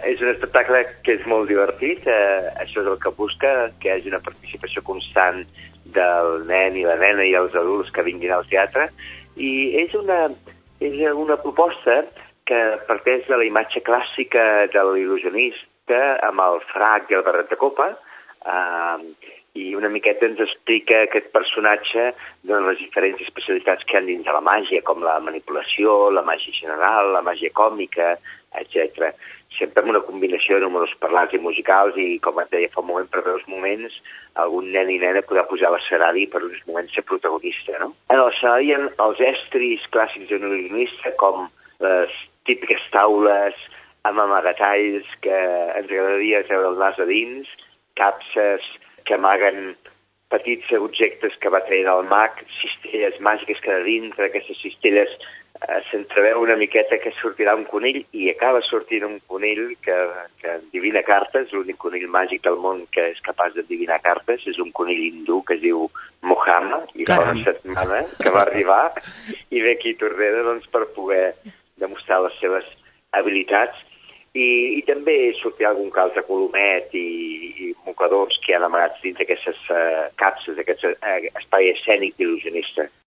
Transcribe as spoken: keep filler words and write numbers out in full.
és un espectacle que és molt divertit, eh, això és el que busca, que hi hagi una participació constant del nen i la nena i els adults que vinguin al teatre, i és una, és una proposta que parteix de la imatge clàssica de l'il·lusionista amb el frac i el barret de copa, eh, i una miqueta ens explica aquest personatge de les diferents especialitats que hi ha dins de la màgia, com la manipulació, la màgia general, la màgia còmica, etcètera. Sempre amb una combinació de números parlats i musicals i, com et deia fa un moment, per veure moments, algun nen i nena podrà pujar a l'escenari per uns moments ser protagonista, no? En l'escenari hi ha els estris clàssics d'un il·lusionista, com les típiques taules amb amagatalls que ens agradaria treure el nas a dins, capses que amaguen petits objectes que va traient el mag, cistelles màgiques que de dintre d'aquestes cistelles eh, s'entreveu una miqueta que sortirà un conill i acaba sortint un conill que, que endivina cartes, l'únic conill màgic del món que és capaç d'endivinar cartes, és un conill hindú que es diu Mohama, i fa una setmana que va arribar i ve aquí a Tordera doncs, per poder demostrar les seves habilitats. I, i també sortirà algun que altre colomet i, i mocadors que han amagats dins d'aquestes uh, capses, d'aquest uh, espai escènic d'il·lusionista.